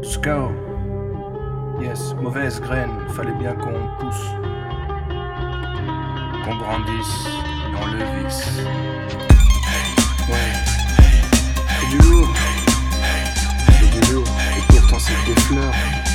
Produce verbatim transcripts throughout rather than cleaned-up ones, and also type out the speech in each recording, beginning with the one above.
Scout. Yes, mauvaise graine, fallait bien qu'on pousse, qu'on grandisse dans le vice. Ouais, c'est du lourd, c'est du lourd, et pourtant c'est des fleurs.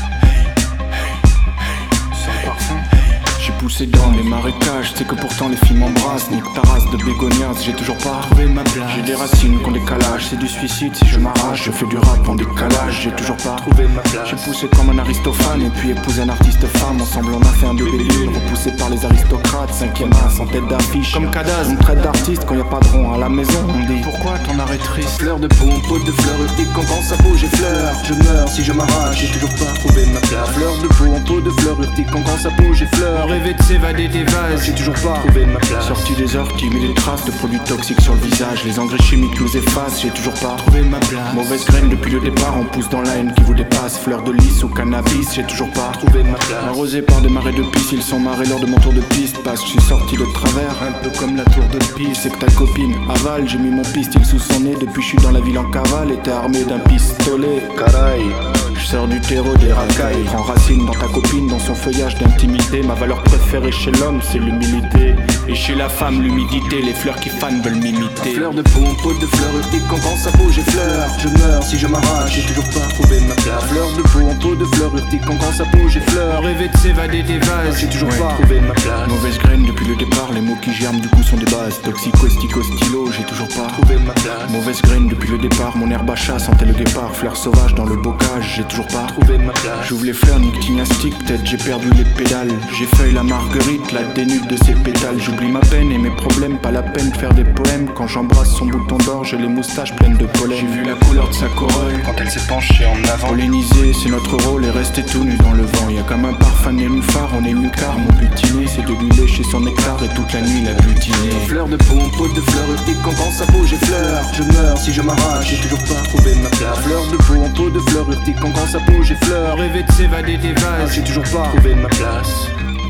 Sans parfum. J'suis poussé dans les marécages, c'est que pourtant les filles m'embrassent. Nique ta race de bégonias, j'ai toujours pas trouvé ma place. J'ai des racines qu'on décalage, c'est du suicide si je m'arrache. Je fais du rap en décalage, j'ai toujours pas trouvé ma place. J'ai poussé comme un Aristophane et puis épousé un artiste femme. Ensemble on a fait un bébé lune, repoussé par les aristocrates. Cinquième as en tête d'affiche, comme Cadaz, on me traite d'artiste quand y a pas de rond à la maison. On dit pourquoi ton arrêt triste? Fleur de peau, peau de fleurs urtiques, quand quand ça bouge et fleur. Je meurs si je m'arrache, j'ai toujours pas trouvé ma place. Fleur de peau, peau de fleurs urtiques, quand quand ça bouge et fleur. Rêver de s'évader des vases, j'ai toujours pas trouvé ma place. Sorti des orties, mais des traces de produits toxiques sur le visage. Les engrais chimiques nous effacent, j'ai toujours pas trouvé ma place. Mauvaise graine depuis le départ, on pousse dans la haine qui vous dépasse. Fleur de lys ou cannabis, j'ai toujours pas trouvé ma place. Arrosé par des marées de pisse, ils sont marrés lors de mon tour de piste. Parce que je suis sorti de travers, un peu comme la tour de piste. C'est que ta copine avale, j'ai mis mon pistil sous son nez. Depuis je suis dans la ville en cavale et t'es armé d'un pistolet. Caray, je sors du terreau des racailles. Prends racine dans ta copine, dans son feuillage d'intimité. Ma valeur préférée chez l'homme, c'est l'humilité. Et chez la femme, l'humidité. Les fleurs qui fanent veulent m'imiter. Fleur de peau, peau de fleurs urtiques, quand quand ça bouge et fleur. Je meurs si je m'arrache, j'ai toujours pas trouvé ma place. Fleur de peau, peau de fleurs urtiques, quand quand ça bouge et fleur. Rêver de s'évader des vases, j'ai toujours ouais. pas trouvé ma place. Mauvaise graine depuis le départ, les mots qui germent du coup sont des bases. Toxico, stico, stylo, j'ai toujours pas trouvé ma place. Mauvaise graine depuis le départ, mon herbe à chat sentait le départ. Fleurs sauvages dans le bocage, j'ai toujours pas trouvé ma place. J'ouvre les fleurs nictiniastiques, peut-être j'ai perdu les pédales. J'ai feuille la marguerite, la dénude de ses pétales. J'oublie ma peine et mes problèmes, pas la peine de faire des poèmes. Quand j'embrasse son bouton d'or, j'ai les moustaches pleines de pollen. J'ai vu la couleur de sa corolle quand elle s'est penchée en avant. Pollinisé, c'est notre rôle et rester tout nu dans le vent. Y'a comme un parfum nénuphar, on est mucard. Mon butiné, c'est de lui lécher son nectar et toute la nuit la butiner. Fleur de peau, peau de fleurs urtiques, quand quand ça bouge et fleur. Je meurs si je m'arrache, j'ai toujours pas trouvé ma place. Fleur de peau, peau de fleurs urtiques, quand quand ça bouge et fleur. Rêver de s'évader des vases, j'ai toujours pas trouvé ma place.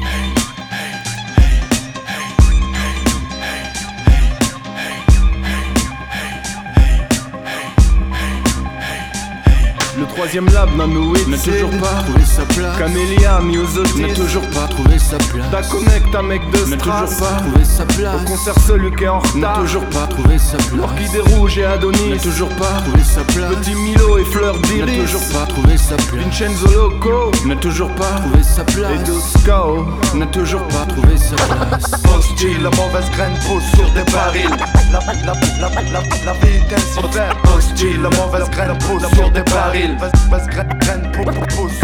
Le troisième lab, Nanoïd, n'a toujours pas trouvé sa place. Camélia, Myosotis, n'a toujours pas trouvé sa place. Daconnect, un mec de n'a Stras, toujours pas trouvé sa place. Au concert celui qui est en retard, n'a toujours pas trouvé sa place. L'orchidée rouge et Adonis, n'a toujours pas trouvé sa place. Petit Milo et Fleur d'Iris, n'a toujours pas trouvé sa place. Vincenzo Loco, n'a toujours pas trouvé sa place. Et Doscao, n'a toujours pas trouvé sa place. Hostile, la mauvaise graine pousse sur des barils. La, la, la, la, la, la vie est ainsi faite. Hostile, la mauvaise graine pousse sur des barils. Mauvaise graine pousse